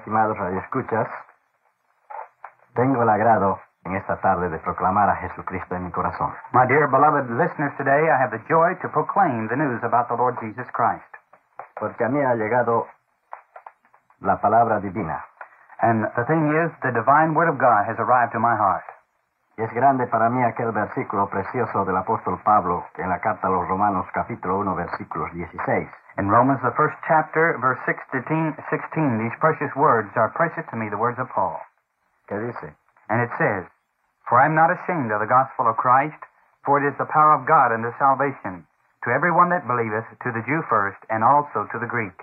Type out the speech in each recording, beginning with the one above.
estimados radioescuchas, tengo el agrado en esta tarde de proclamar a Jesucristo en mi corazón. My dear beloved listeners, today I have the joy to proclaim the news about the Lord Jesus Christ. Porque a mí ha llegado la palabra divina. And the thing is, the divine word of God has arrived to my heart. Y es grande para mí aquel versículo precioso del apóstol Pablo en la carta a los Romanos, capítulo 1, versículos 16. In Romans, the first chapter, verse 16, these precious words are precious to me, the words of Paul. Que dice, And it says, For I am not ashamed of the gospel of Christ, for it is the power of God unto salvation, to every one that believeth, to the Jew first, and also to the Greek.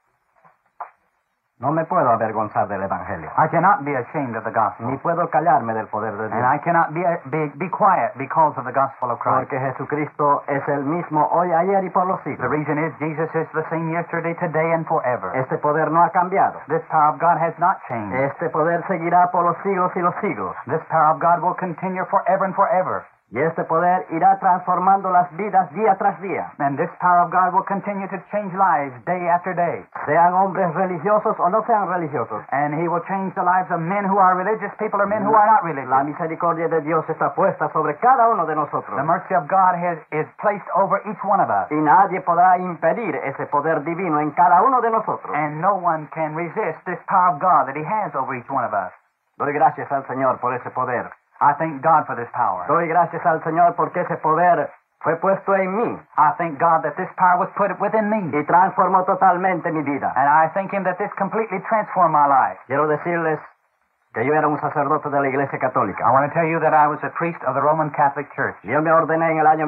no me puedo avergonzar del Evangelio, I cannot be ashamed of the gospel, ni puedo callarme del poder de and I Dios, cannot be quiet because of the gospel of Christ. porque Jesucristo es el mismo hoy, ayer y por los The siglos. reason is Jesus is the same yesterday, today, and forever. Este poder no ha cambiado. This power of God has not changed. Este poder seguirá por los siglos y los siglos. This power of God will continue forever and forever. Y este poder irá transformando las vidas día tras día. And this power of God will continue to change lives day after day. Sean hombres religiosos o no sean religiosos. And He will change the lives of men who are religious people or men who are not religious. La misericordia de Dios está puesta sobre cada uno de nosotros. The mercy of God is placed over each one of us. Y nadie podrá impedir ese poder divino en cada uno de nosotros. And no one can resist this power of God that He has over each one of us. Doy gracias al Señor por ese poder. I thank God for this power. Doy gracias al Señor porque ese poder fue puesto en mí I thank God that this power was put within me. y transformó totalmente mi vida. And I thank Him that this completely transformed my life. Quiero decirles que yo era un sacerdote de la Iglesia Católica. I want to tell you that I was a priest of the Roman Catholic Church. Yo me ordené en el año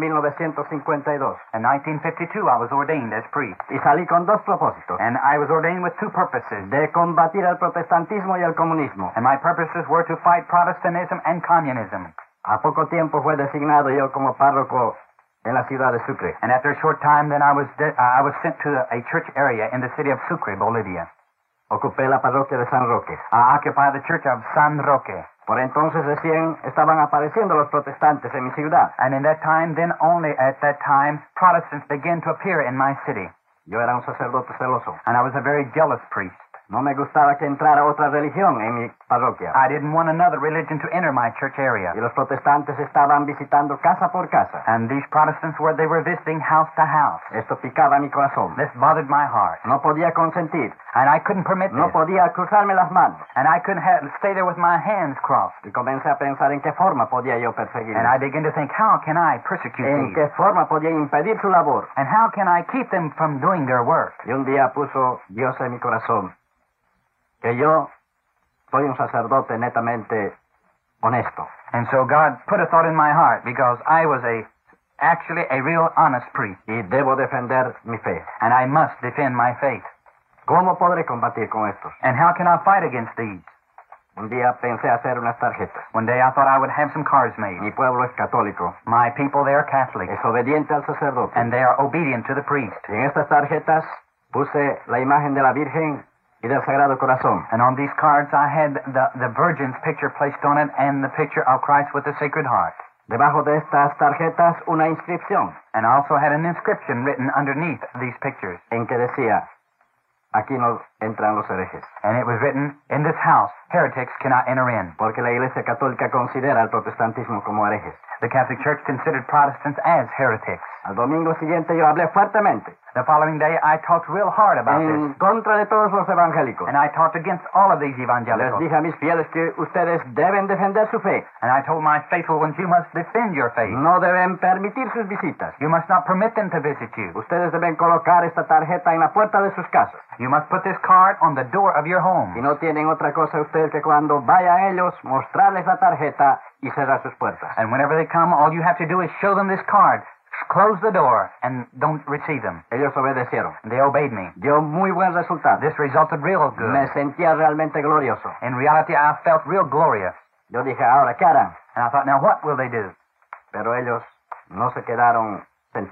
1952 In 1952, I was ordained as priest. y salí con dos propósitos: And I was ordained with two purposes. de combatir el protestantismo y el comunismo. And my purposes were to fight Protestantism and communism. A poco tiempo fue designado yo como párroco en la ciudad de Sucre. And after a short time, then I was sent to a church area in the city of Sucre, Bolivia. Ocupé la parroquia de San Roque. I occupied the church of San Roque. Por entonces recién estaban apareciendo los protestantes en mi ciudad. And in that time, then only at that time, Protestants began to appear in my city. Yo era un sacerdote celoso. And I was a very jealous priest. No me gustaba que entrara otra religión en mi parroquia. I didn't want another religion to enter my church area. Y los protestantes estaban visitando casa por casa. And these Protestants they were visiting house to house. Esto picaba mi corazón. This bothered my heart. No podía consentir. And I couldn't permit No this. podía cruzarme las manos. And I couldn't stay there with my hands crossed. Y comencé a pensar en qué forma podía yo And perseguirlos. I began to think, how can I persecute En these? qué forma podía impedir su labor. And how can I keep them from doing their work? Y un día puso Dios en mi corazón que yo soy un sacerdote netamente honesto. And so God put a thought in my heart because I was actually a real honest priest. Y debo defender mi fe. And I must defend my faith. ¿Cómo podré combatir con estos? And how can I fight against these? Un día pensé hacer unas tarjetas. One day I thought I would have some cards made. Mi pueblo es católico. My people, they are Catholic. Es obediente al sacerdote. And they are obedient to the priest. Y en estas tarjetas puse la imagen de la Virgen y del Sagrado Corazón. And on these cards I had the Virgin's picture placed on it and the picture of Christ with the Sacred Heart. Debajo de estas tarjetas una inscripción And I also had an inscription written underneath these pictures. en que decía, aquí no entran los herejes. And it was written, in this house, heretics cannot enter in. Porque la Iglesia Católica considera al protestantismo como herejes. The Catholic Church considered Protestants as heretics. Al domingo siguiente yo hablé fuertemente The following day I talked real hard about en this. contra de todos los evangélicos. And I talked against all of these Les evangelicals. dije a mis fieles que ustedes deben defender su fe. And I told my faithful ones, you must defend your faith. No deben permitir sus visitas. You must not permit them to visit you. Ustedes deben colocar esta tarjeta en la puerta de sus casas. You must put this card on the door of your home. Y no tienen otra cosa ustedes que cuando vayan ellos mostrarles la tarjeta y cerrar sus puertas. And whenever they come, all you have to do is show them this card. Close the door and don't receive them. Ellos obedecieron. They obeyed me. Dio muy buen resultado. This resulted real good. Me sentía realmente glorioso. In reality, I felt real glorious. Yo dije, ahora, ¿qué harán? And I thought, now what will they do? Pero ellos no se quedaron sentados.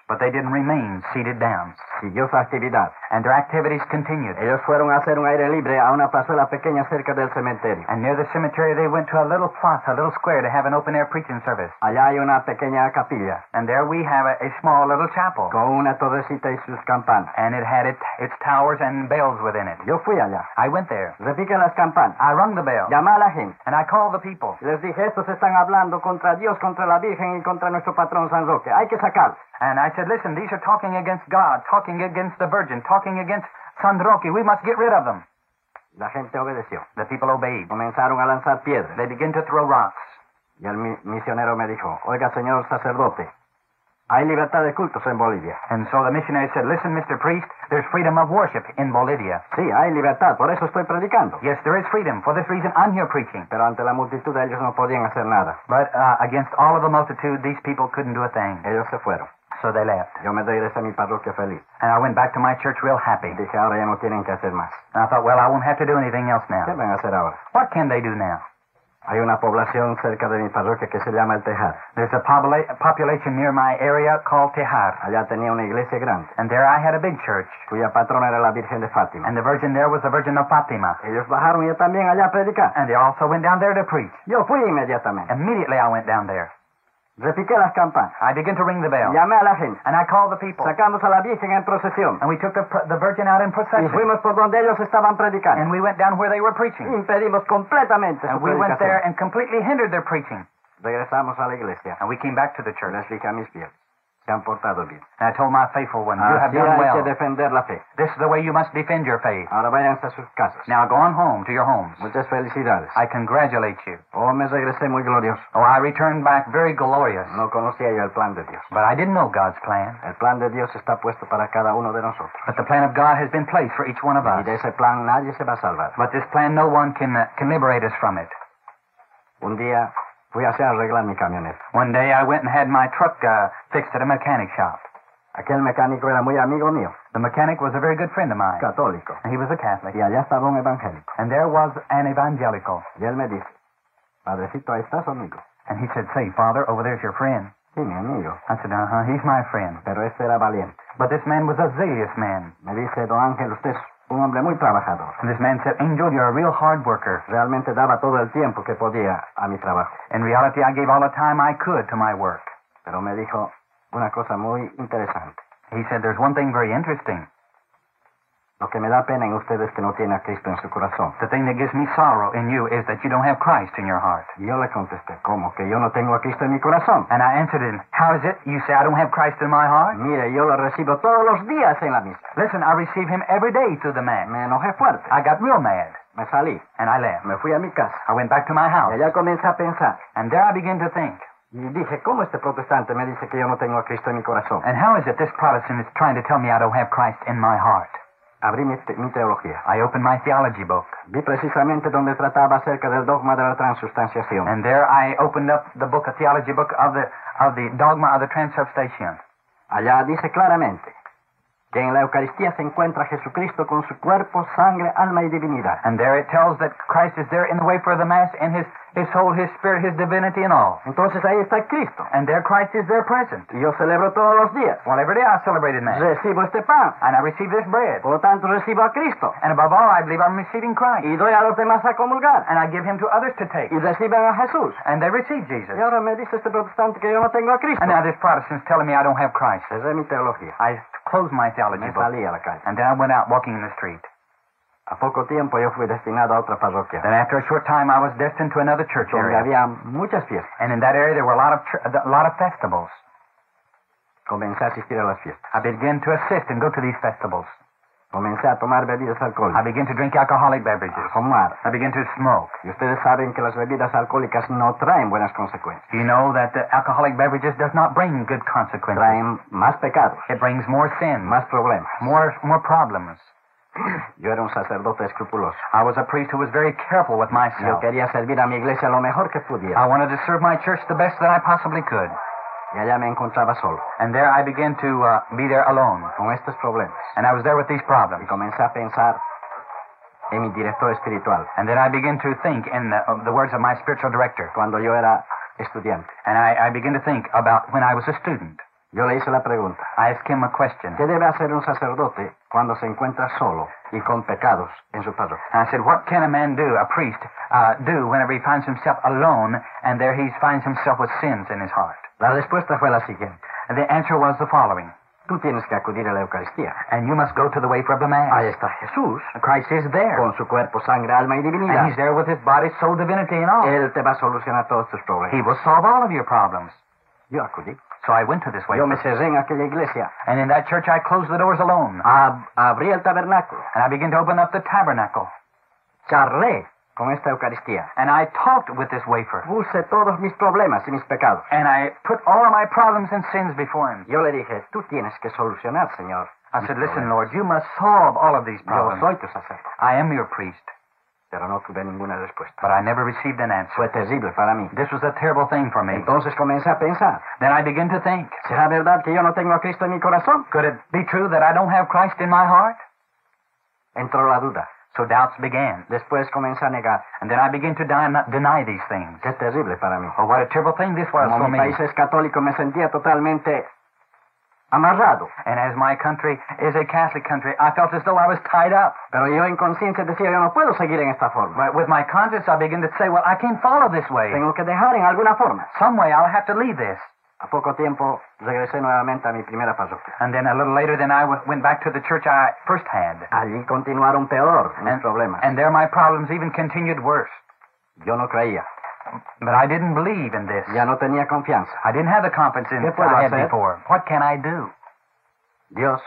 But they didn't remain seated down. Siguió su actividad. And their activities continued. Ellos fueron a hacer un aire libre a una plazuela pequeña cerca del cementerio. And near the cemetery, they went to a little plaza, a little square, to have an open-air preaching service. Allá hay una pequeña capilla. And there we have a small little chapel. Con una torrecita y sus campanas. And it had its towers and bells within it. Yo fui allá. I went there. Repiqué las campanas. I rung the bell. Llamé a la gente. And I called the people. Les dije, estos están hablando contra Dios, contra la Virgen y contra nuestro patrón San Roque. Hay que sacarlos. And I said, listen, these are talking against God, talking against the Virgin, talking against San Roque. We must get rid of them. La gente obedeció. The people obeyed. Comenzaron a lanzar piedras. They began to throw rocks. Y el misionero me dijo, oiga, señor sacerdote, hay libertad de cultos en Bolivia. And so the missionary said, listen, Mr. Priest, there's freedom of worship in Bolivia. Sí, hay libertad, por eso estoy predicando. Yes, there is freedom. For this reason, I'm here preaching. Pero ante la multitud ellos no podían hacer nada. But against all of the multitude, these people couldn't do a thing. Ellos se fueron. So they left. Yo me regresé a mi parroquia feliz. And I went back to my church real happy. Dije, ahora ya no tienen que hacer más. And I thought, well, I won't have to do anything else now. ¿Qué van a hacer ahora? What can they do now? Hay una población cerca de mi parroquia que se llama El Tejar. There's a population near my area called Tejar. Allá tenía una iglesia grande. And there I had a big church. Cuya patrona era la Virgen de Fátima. And the Virgin there was the Virgin of Fatima. Ellos bajaron yo también allá a predicar. And they also went down there to preach. Yo fui inmediatamente. Immediately I went down there. Repiqué las campanas. I began to ring the bell. Llamé a la gente. And I called the people. Sacamos a la Virgen en procesión. And we took the Virgin out in Y procession. fuimos por donde ellos estaban predicando. And we went down where they were preaching. Impedimos completamente su And we went there predicación. and completely hindered their preaching. Regresamos a la iglesia. And we came back to the church. Les dije a mis fieles, se han portado bien. And I told my faithful ones, you have Así done hay well. que defender la fe. This is the way you must defend your faith. Ahora váyanse a sus casas. Now go on home to your homes. Muchas felicidades. I congratulate you. Oh, me regresé muy glorioso. Oh, I returned back very glorious. No conocía yo el plan de Dios. But I didn't know God's plan. El plan de Dios está puesto para cada uno de nosotros. But the plan of God has been placed for each one of Y us. de ese plan nadie se va a salvar. But this plan, no one can liberate us from it. Un día fui a hacer arreglar mi camioneta. One day I went and had my truck fixed at a mechanic shop. Aquel mecánico era muy amigo mío, The mechanic was a very good friend of mine. católico. And he was a Catholic. Y allá estaba un evangélico. And there was an evangelical. Y él me dice, Padrecito, ahí está su amigo. And he said, say, Father, over there's your friend. Sí, mi amigo. I said, he's my friend. Pero este era valiente. But this man was a zealous man. Me dice, Don Ángel, usted es un hombre muy trabajador. And this man said, Angel, you're a real hard worker. Realmente daba todo el tiempo que podía a mi trabajo. In reality, I gave all the time I could to my work. Pero me dijo una cosa muy interesante. He said, there's one thing very interesting. Lo que me da pena en usted es que no tiene a Cristo en su corazón. The thing that gives me sorrow in you is that you don't have Christ in your heart. Y yo le contesté, ¿cómo que yo no tengo a Cristo en mi corazón? And I answered him, how is it you say I don't have Christ in my heart? Mire, yo lo recibo todos los días en la misa. Listen, I receive him every day through the Mass. Me enojé fuerte. I got real mad. Me salí. And I left. Me fui a mi casa. I went back to my Y house. allá comencé a pensar. And there I began to think, Y dije, ¿cómo este protestante me dice que yo no tengo a Cristo en mi corazón? and how is it this Protestant is trying to tell me I don't have Christ in my heart? Abrí mi teología. I opened my theology book. Vi precisamente donde trataba acerca del dogma de la transustanciación. And there I opened up the book, a theology book of the dogma of the transubstantiation. Allá dice claramente que en la Eucaristía se encuentra Jesucristo con su cuerpo, sangre, alma y divinidad. And there it tells that Christ is there in the wafer of the Mass in his soul, his spirit, his divinity and all. Entonces ahí está Cristo. And there Christ is there present. Y yo celebro todos los días. Well, every day I celebrated Mass. Recibo este pan. And I receive this bread. Por lo tanto, recibo a Cristo. And above all, I believe I'm receiving Christ. Y doy a los demás a comulgar. And I give him to others to take. Y reciben a Jesús. And they receive Jesus. Y ahora me dice este protestante que yo no tengo a Cristo. And now this Protestant's telling me I don't have Christ. Cerré mi teología. I closed my theology Me book. salí a la calle. And then I went out walking in the street. A poco tiempo yo fui destinado a otra parroquia, Then after a short time, I was destined to another church donde area. había muchas fiestas. And in that area, there were a lot of festivals. Comencé a asistir a las fiestas. I began to assist and go to these festivals. Comencé a tomar bebidas I alcohólicas, began to drink alcoholic a beverages. fumar. I began to smoke. Y ustedes saben que las bebidas alcohólicas no traen buenas consecuencias. You know that the alcoholic beverages does not bring good consequences. Traen más pecados, It brings more sin, más problemas. more problems. Yo era un sacerdote escrupuloso. I was a priest who was very careful with Yo myself. quería servir a mi iglesia lo mejor que I pudiera. wanted to serve my church the best that I possibly could. Y allá me encontraba solo, And there I began to be there alone. con estos problemas. And I was there with these Y problems. comencé a pensar en mi director espiritual, And then I began to think in the words of my spiritual director. cuando yo era estudiante. And I began to think about when I was a student. Yo le hice la pregunta. I asked him a question. ¿Qué debe hacer un sacerdote cuando se encuentra solo y con pecados en su parroquia? I said, what can a man do, a priest, do whenever he finds himself alone and there he finds himself with sins in his heart? La respuesta fue la siguiente. And the answer was the following. Tú tienes que acudir a la Eucaristía. And you must go to the wafer of the Mass. Ahí está Jesús, Christ is there. con su cuerpo, sangre, alma y And divinidad. he's there with his body, soul, divinity, and all. Él te va a solucionar todos tus He problemas. will solve all of your problems. Yo acudí. So I went to this Yo me wafer. cerré en aquella iglesia. And in that church I closed the doors alone. Abrí el tabernáculo. And I began to open up the tabernacle. Charlé con esta Eucaristía. And I talked with this wafer. Puse todos mis problemas y mis pecados. And I put all of my problems and sins before him. Yo le dije, tú tienes que solucionar, Señor. I mis said, listen, problemas. Lord, you must solve all of these Yo problems. soy tu sacerdote. I am your priest. Pero no tuve ninguna respuesta. But I never received an answer. Fue terrible para mí. This was a terrible thing for me. Entonces comencé a pensar, Then I began to think, ¿será verdad que yo no tengo a Cristo en mi corazón? could it be true that I don't have Christ in my heart? Entró la duda. So doubts began. Después comencé a negar. And then I began to deny these things. Qué terrible para mí. Oh, what a terrible thing this was Como for mi me. país es católico, me sentía totalmente amarrado. And as my country is a Catholic country, I felt as though I was tied up. Pero yo en conciencia decía, yo no puedo seguir en esta forma. But with my conscience, I began to say, well, I can't follow this way. Tengo que dejar en alguna forma. Some way I'll have to leave this. A poco tiempo regresé nuevamente a mi primera parroquia. And then a little later, then I went back to the church I first had. Allí continuaron peor mis problemas. And there my problems even continued worse. Yo no creía. But I didn't believe in this. Ya no tenía confianza. I didn't have the confidence in ¿Qué it puedo I had hacer? before. What can I do? Dios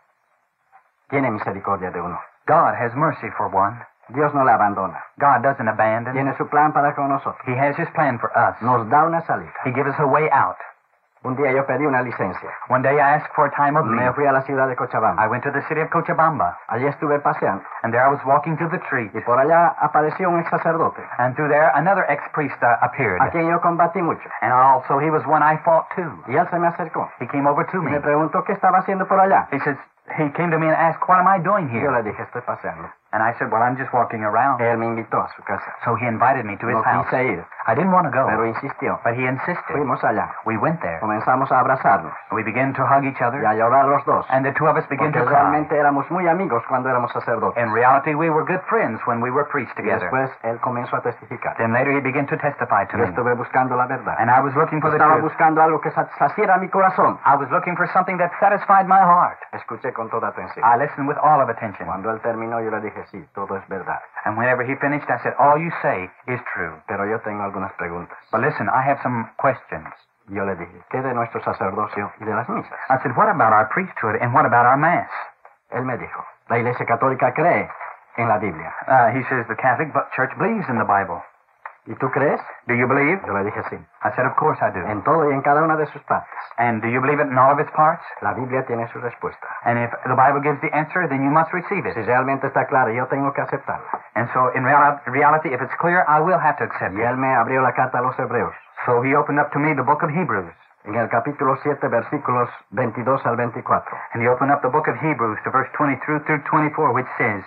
tiene misericordia de uno. God has mercy for one. Dios no le abandona. God doesn't abandon. Tiene su plan para con nosotros. He has his plan for us. Nos da una salida. He gives us a way out. Un día yo pedí una licencia. One day I asked for a time of Me leave. fui a la ciudad de Cochabamba. I went to the city of Cochabamba, Allí estuve paseando. and there I was walking through the street, Y por allá apareció un ex sacerdote, and through there another ex-priest appeared. a quien yo combatí mucho. And also he was one I fought too. Y él se me acercó. He came over to Y me. me preguntó qué estaba haciendo por allá. He came to me and asked, what am I doing Yo here? le dije, estoy paseando. And I said, well, I'm just walking around. Él me invitó a su casa. So he invited me to his No house. quise ir, I didn't want to go, pero insistió. but he insisted. Fuimos allá. We went there. Comenzamos a abrazarnos We began to hug each other, y a llorar los dos. and the two of us began Porque to cry. realmente éramos muy amigos cuando éramos sacerdotes. In reality, we were good friends when we were priests Y together. después él comenzó a testificar. Then later he began to testify to Yo me. estuve buscando la verdad. And I was looking for the Estaba truth. buscando algo que saciara mi corazón. I was looking for something that satisfied my heart. Escuché con toda atención. I listened with all of attention. Cuando él terminó, yo le dije, sí, todo es verdad. And whenever he finished, I said, all you say is true. Pero yo tengo algunas preguntas. But listen, I have some questions. Yo le dije, ¿qué de nuestro sacerdocio y de las misas? I said, what about our priesthood and what about our Mass? Él me dijo, la Iglesia Católica cree en la Biblia. He says the Catholic Church believes in the Bible. ¿Y tú crees? Do you believe? Yo le dije, sí. I said, of course I do. En todo y en cada una de sus partes. And do you believe it in all of its parts? La Biblia tiene su respuesta. And if the Bible gives the answer, then you must receive it. Si realmente está claro, yo tengo que aceptarla. And so in reality, if it's clear, I will have to accept Y it. él me abrió la carta a los Hebreos. So he opened up to me the book of Hebrews. En el capítulo 7, versículos 22 al 24. And he opened up the book of Hebrews to verse 23 through 24, which says,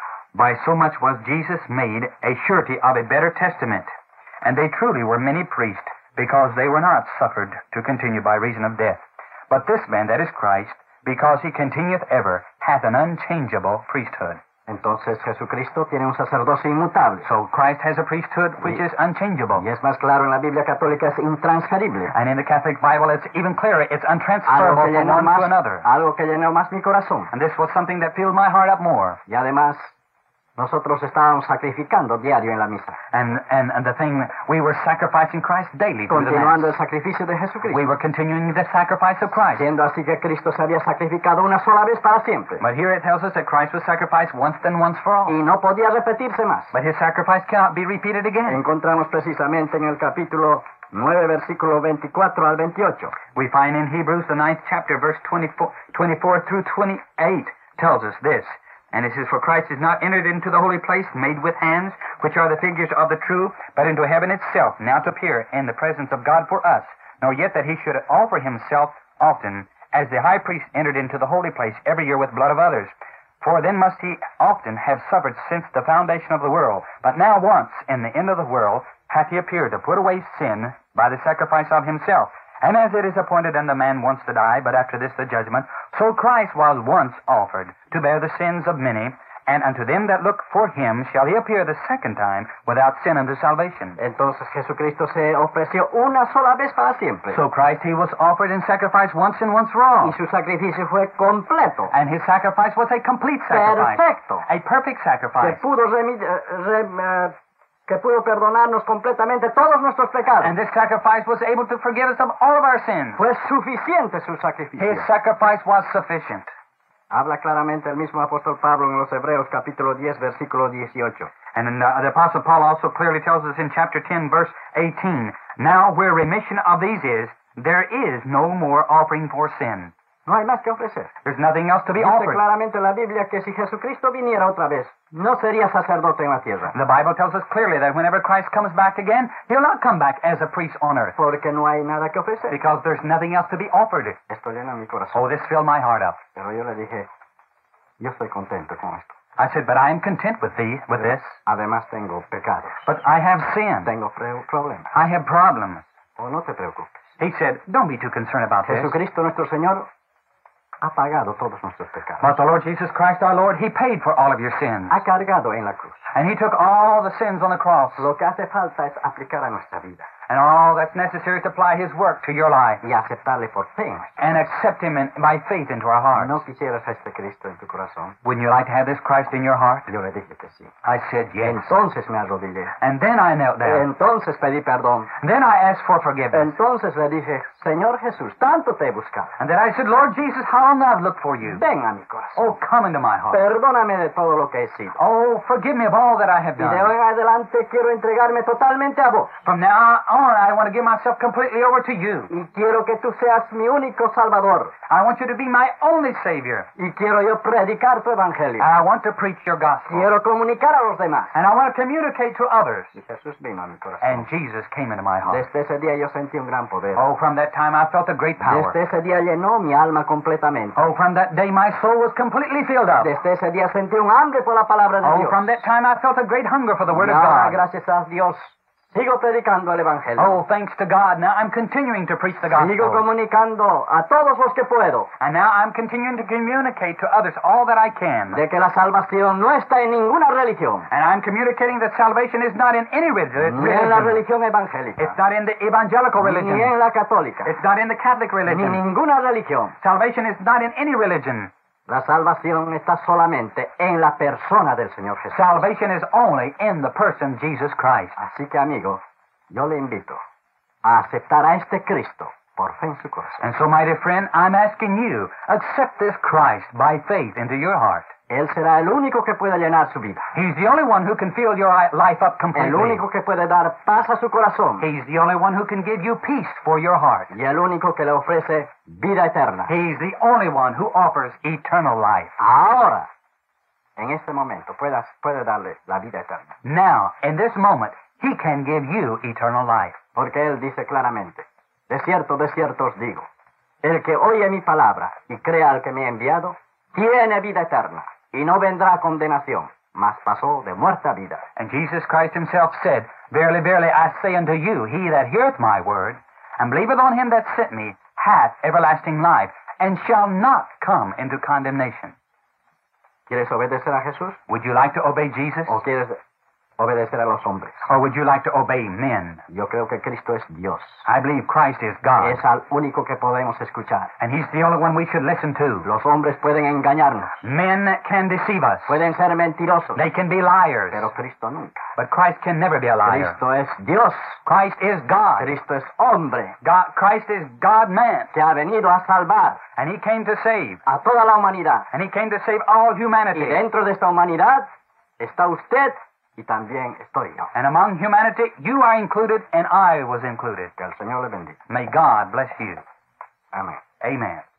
by so much was Jesus made a surety of a better testament. And they truly were many priests, because they were not suffered to continue by reason of death. But this man, that is Christ, because he continueth ever, hath an unchangeable priesthood. Entonces Jesucristo tiene un sacerdocio inmutable. So Christ has a priesthood which is unchangeable. Y es más claro en la Biblia católica, es intransferible. And in the Catholic Bible, it's even clearer. It's Algo untransferable que from llenó one to another. algo que llenó más mi corazón. And this was something that filled my heart up more. Y además, nosotros estábamos sacrificando diario en la misa. And the thing, we were sacrificing Christ daily through the Continuando Mass. el sacrificio de Jesucristo. We were continuing the sacrifice of Christ. Siendo así que Cristo se había sacrificado una sola vez para siempre. But here it tells us that Christ was sacrificed once and once for all. Y no podía repetirse más. But his sacrifice cannot be repeated again. Encontramos precisamente en el capítulo 9, versículo 24 al 28. We find in Hebrews, the 9th chapter, verse 24 through 28, tells us this. And it says, for Christ is not entered into the holy place made with hands, which are the figures of the true, but into heaven itself, now to appear in the presence of God for us, nor yet that he should offer himself often, as the high priest entered into the holy place every year with blood of others. For then must he often have suffered since the foundation of the world. But now once, in the end of the world, hath he appeared to put away sin by the sacrifice of himself. And as it is appointed unto man once to die, but after this the judgment, so Christ was once offered to bear the sins of many, and unto them that look for him shall he appear the second time without sin unto salvation. Entonces Jesucristo se ofreció una sola vez para siempre. So Christ, he was offered in sacrifice once and once for all. Y su sacrificio fue completo, And his sacrifice was a complete sacrifice. perfecto, A perfect que sacrifice. pudo perdonarnos completamente todos nuestros pecados. And this sacrifice was able to forgive us of all of our sins. Fue suficiente su sacrificio. His sacrifice was sufficient. Habla claramente el mismo apóstol Pablo en los Hebreos capítulo 10 versículo 18. And the Apostle Paul also clearly tells us in chapter 10, verse 18, Now where remission of these is, there is no more offering for sin. No hay más que ofrecer. There's nothing else to be Dice offered. claramente la Biblia que si Jesucristo viniera otra vez, no sería sacerdote en la tierra. The Bible tells us clearly that whenever Christ comes back again, he'll not come back as a priest on earth, Porque no hay nada que ofrecer. because there's nothing else to be offered. Esto llena mi corazón. Oh, this filled my heart up. Pero yo le dije, yo estoy contento con esto. I said, but I am content with this. Además tengo pecados. But I have sin. Tengo problemas. I have problems. O no te preocupes. He said, don't be too concerned about this. Jesucristo nuestro Señor ha pagado todos nuestros pecados. But the Lord Jesus Christ our Lord, he paid for all of your sins. Ha cargado en la cruz. And he took all the sins on the cross. Lo que hace falta es aplicar a nuestra vida And all that's necessary is to apply his work to your life y aceptarle por fe. and accept him by faith into our hearts. ¿No quisieras a este Cristo en tu corazón? Wouldn't you like to have this Christ in your heart? Yo le dije que sí. I said yes. Entonces me arrodillé. And then I knelt down. Entonces pedí perdón. Then I asked for forgiveness. Entonces le dije, Señor Jesús, tanto te he buscado. And then I said, Lord Jesus, how long I've looked for you. Ven a mi corazón. Oh, come into my heart. Perdóname de todo lo que he sido. Oh, forgive me of all that I have Y de hoy done. en adelante quiero entregarme totalmente a vos. From now on, I want to give myself completely over to you. Y quiero que tú seas mi único Salvador. I want you to be my only Savior. Y quiero yo predicar tu evangelio. And I want to preach your gospel. Quiero comunicar a los demás. And I want to communicate to others. Y Jesús vino a mi corazón. And Jesus came into my heart. Desde ese día yo sentí un gran poder. Oh, from that time I felt a great power. Desde ese día llenó mi alma completamente. Oh, from that day my soul was completely filled up. Desde ese día sentí un hambre por la palabra de Oh, Dios. from that time I felt a great hunger for the Word Y of ahora, God. gracias a Dios, sigo predicando el evangelio. Oh, thanks to God. Now I'm continuing to preach the Sigo gospel. comunicando a todos los que puedo And now I'm continuing to communicate to others all that I can. de que la salvación no está en ninguna religión, And I'm communicating that salvation is not in any ni en la religion. religión evangélica, It's not in the evangelical ni religion. en la católica, It's not in the Catholic ni religion. ninguna religión. Salvation is not in any religion. La salvación está solamente en la persona del Señor Jesús. Salvation is only in the person Jesus Christ. Así que, amigo, yo le invito a aceptar a este Cristo por fe en su corazón. And so, my dear friend, I'm asking you, accept this Christ by faith into your heart. Él será el único que puede llenar su vida, He's the only one who can fill your life up el completely. único que puede dar paz a su corazón He's the only one who can give you peace for your heart. y el único que le ofrece vida eterna. He's the only one who offers eternal life. Ahora, en este momento, puede darle la vida eterna. Now, in this moment, He can give you eternal life. Porque Él dice claramente, de cierto os digo, el que oye mi palabra y crea al que me ha enviado, tiene vida eterna y no vendrá a condenación, mas pasó de muerte a vida. And Jesus Christ Himself said, Verily, verily, I say unto you, he that heareth my word, and believeth on Him that sent me, hath everlasting life, and shall not come into condemnation. ¿Quieres obedecer a Jesús Would you like to obey Jesus? o quieres obedecer a los hombres? Or would you like to obey men? Yo creo que Cristo es Dios. I believe Christ is God. Es al único que podemos escuchar. And He's the only one we should listen to. Los hombres pueden engañarnos, Men can deceive us. pueden ser mentirosos, They can be liars. pero Cristo nunca. But Christ can never be a liar. Cristo es Dios. Christ is God. Cristo es hombre Christ is God-man. que ha venido a salvar And He came to save. a toda la humanidad. And He came to save all Y humanity. dentro de esta humanidad está usted y también estoy yo. And among humanity, you are included and I was included. Que el Señor le bendiga. May God bless you. Amén. Amen.